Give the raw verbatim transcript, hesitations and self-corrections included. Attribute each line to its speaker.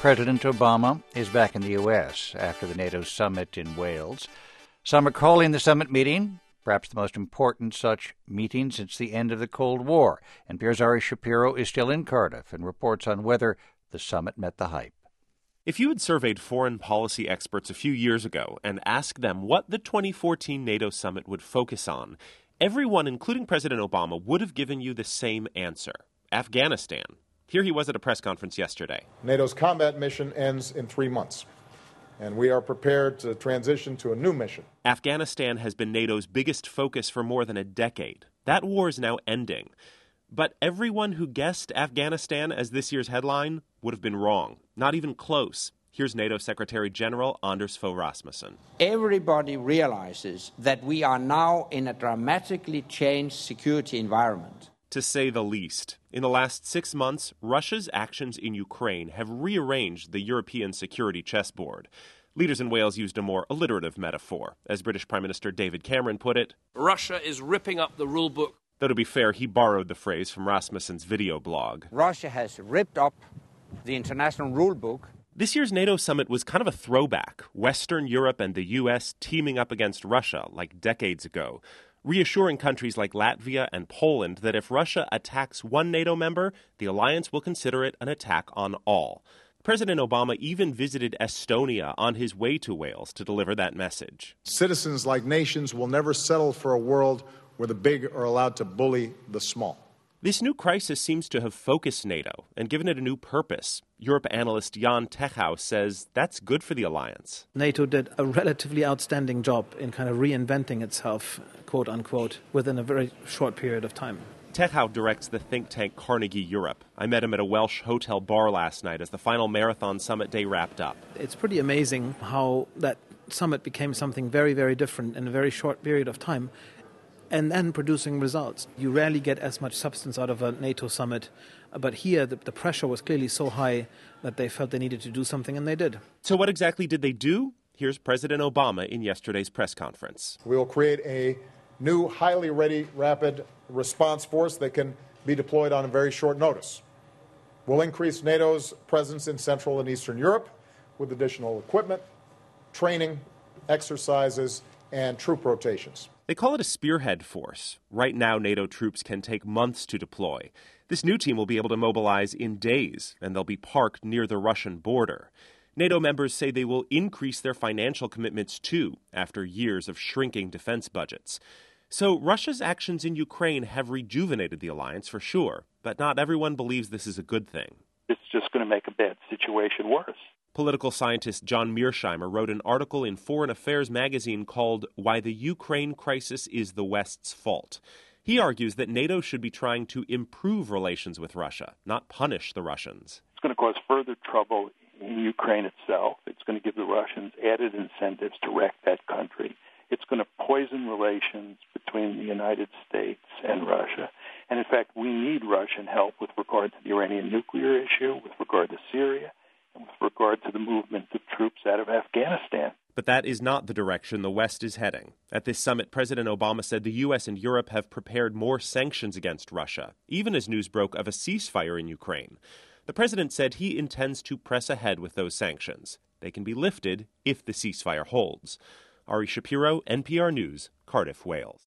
Speaker 1: President Obama is back in the U S after the NATO summit in Wales. Some are calling the summit meeting perhaps the most important such meeting since the end of the Cold War. N P R's Ari Shapiro is still in Cardiff and reports on whether the summit met the hype.
Speaker 2: If you had surveyed foreign policy experts a few years ago and asked them what the twenty fourteen NATO summit would focus on, everyone, including President Obama, would have given you the same answer: Afghanistan. Here he was at a press conference yesterday.
Speaker 3: NATO's combat mission ends in three months, and we are prepared to transition to a new mission.
Speaker 2: Afghanistan has been NATO's biggest focus for more than a decade. That war is now ending. But everyone who guessed Afghanistan as this year's headline would have been wrong. Not even close. Here's NATO Secretary General Anders Fogh Rasmussen.
Speaker 4: Everybody realizes that we are now in a dramatically changed security environment.
Speaker 2: To say the least. In the last six months, Russia's actions in Ukraine have rearranged the European security chessboard. Leaders in Wales used a more alliterative metaphor. As British Prime Minister David Cameron put it,
Speaker 5: Russia is ripping up the rule book.
Speaker 2: Though to be fair, he borrowed the phrase from Rasmussen's video blog.
Speaker 4: Russia has ripped up the international rule book.
Speaker 2: This year's NATO summit was kind of a throwback. Western Europe and the U S teaming up against Russia like decades ago, reassuring countries like Latvia and Poland that if Russia attacks one NATO member, the alliance will consider it an attack on all. President Obama even visited Estonia on his way to Wales to deliver that message.
Speaker 3: Citizens, like nations, will never settle for a world where the big are allowed to bully the small.
Speaker 2: This new crisis seems to have focused NATO and given it a new purpose. Europe analyst Jan Techau says that's good for the alliance.
Speaker 6: NATO did a relatively outstanding job in kind of reinventing itself, quote unquote, within a very short period of time.
Speaker 2: Techau directs the think tank Carnegie Europe. I met him at a Welsh hotel bar last night as the final marathon summit day wrapped up.
Speaker 6: It's pretty amazing how that summit became something very, very different in a very short period of time, and then producing results. You rarely get as much substance out of a NATO summit, but here the, the pressure was clearly so high that they felt they needed to do something, and they did.
Speaker 2: So what exactly did they do? Here's President Obama in yesterday's press conference.
Speaker 3: We will create a new, highly ready, rapid response force that can be deployed on a very short notice. We'll increase NATO's presence in Central and Eastern Europe with additional equipment, training, exercises, and troop rotations.
Speaker 2: They call it a spearhead force. Right now, NATO troops can take months to deploy. This new team will be able to mobilize in days, and they'll be parked near the Russian border. NATO members say they will increase their financial commitments too, after years of shrinking defense budgets. So Russia's actions in Ukraine have rejuvenated the alliance for sure, but not everyone believes this is a good thing.
Speaker 7: It's just going to make a bad situation worse.
Speaker 2: Political scientist John Mearsheimer wrote an article in Foreign Affairs magazine called Why the Ukraine Crisis is the West's Fault. He argues that NATO should be trying to improve relations with Russia, not punish the Russians.
Speaker 7: It's going to cause further trouble in Ukraine itself. It's going to give the Russians added incentives to wreck that country. It's going to poison relations between the United States and Russia. And in fact, we need Russian help with regard to the Iranian nuclear issue, with regard to Syria, and with regard to the movement of troops out of Afghanistan.
Speaker 2: But that is not the direction the West is heading. At this summit, President Obama said the U S and Europe have prepared more sanctions against Russia, even as news broke of a ceasefire in Ukraine. The president said he intends to press ahead with those sanctions. They can be lifted if the ceasefire holds. Ari Shapiro, N P R News, Cardiff, Wales.